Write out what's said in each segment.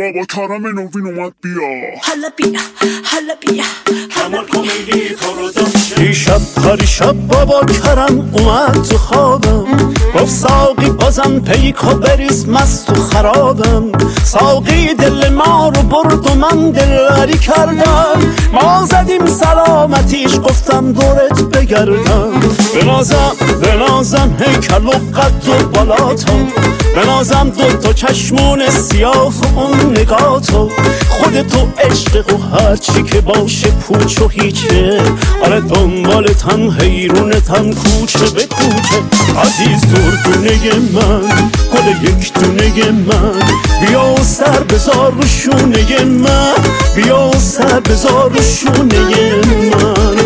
بابا کرم نوین اومد بیا حالا بیا حالا بیا کمال کمدی تو رو داشته دیشب پریشب بابا کرم اومد تو خوابم گفت ساقی بازم پیکو بریز مست و خرابم ساقی دل ما رو برد و من دلبری کردم ما زدیم سلامتیش گفتم دورت بگردم بنازم هیکل و قد و بالاتا بنازم دوتا چشمون سیاه و اون نگاتو خودتو عشق و هرچی که باشه پوچ و هیچه آره دنبالتم حیرونتم کوچه به کوچه عزیز دردونه من گل یک دونه من بیا و سر بذار رو شونه من بیا و سر بذار رو شونه من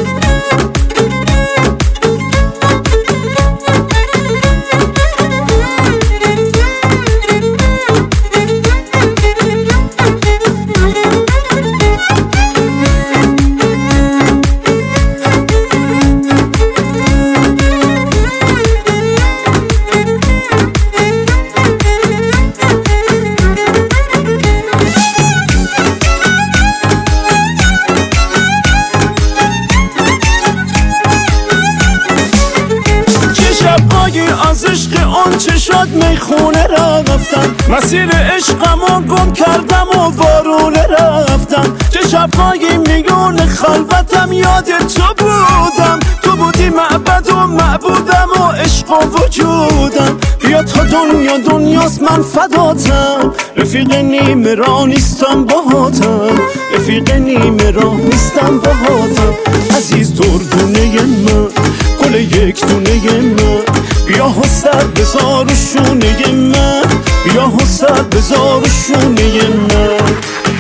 از عشق آن چه شد میخونه رفتم مسیر عشقمو گم کردم و وارونه رفتم چه شب‌های میون خلوتم یاد تو بودم تو بودی معبد و معبودم و عشق و وجودم بیا تا دنیاست من فداتم رفیق نیمه را نیستم باهاتم رفیق نیمه را نیستم باهاتم عزیز دردونه من گل یک دونه من بیا و سر بذار و شونه من بیا و سر بذار و شونه من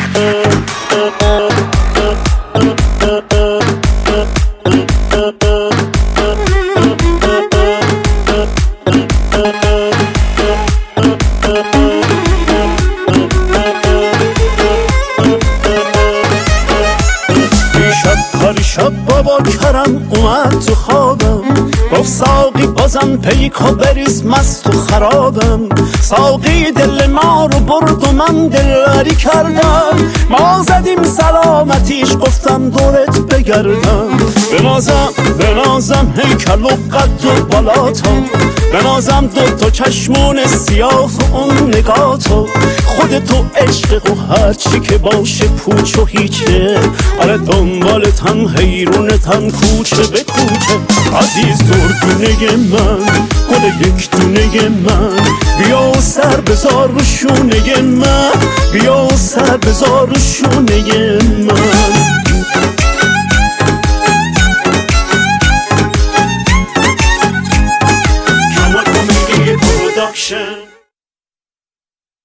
پریشب بابا کرم اومد تو خوابم گفت ساقی بازم پیکو بریز مست و خرابم ساقی دل ما رو برد و من دلبری کردم ما زدیم سلامتیش گفتم دورت بگردم بنازم هیکل و قد و بالاتا بنازم دوتا چشمون سیاه و اون نگاتو خودتو عشق و هرچی که باشه پوچ و هیچه آره دنبالتم حیرونتم کوچه به کوچه عزیز دردونه من گل یک دونه من بیا و سر بذار رو شونه من بیا و سر بذار رو شونه من